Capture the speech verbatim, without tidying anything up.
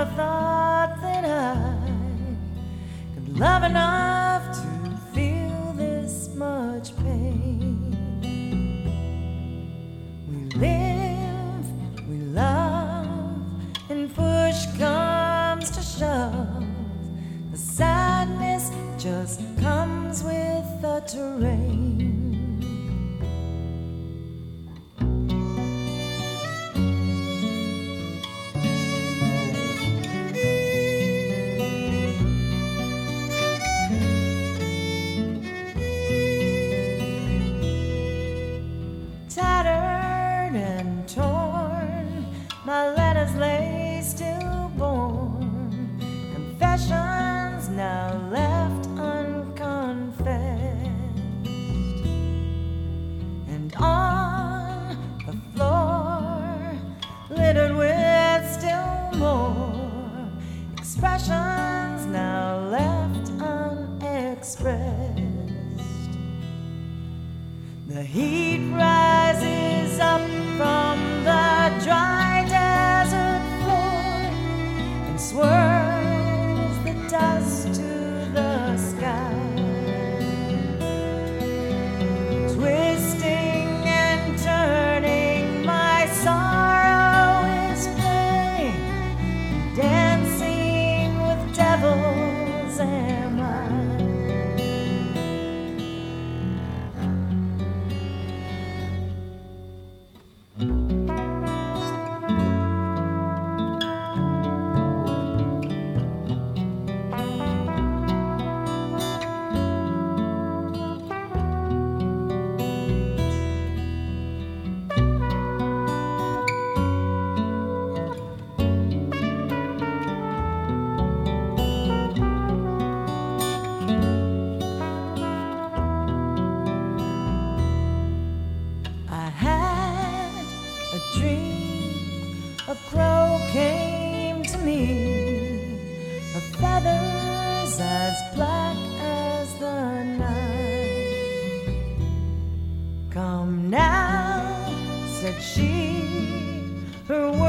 never thought that I could love enough to feel this much pain. We live, we love, and push comes to shove. The sadness just comes with the terrain. Tattered and torn, my letters lay stillborn, confessions now left unconfessed, and on the floor, littered with still more expressions now left unexpressed. The heat rises up from the dry desert floor and swirls the dust to the sky, twisting and turning. My sorrow is playing, dancing with devils am I. A dream, a crow came to me, her feathers as black as the night. Come now, said she, her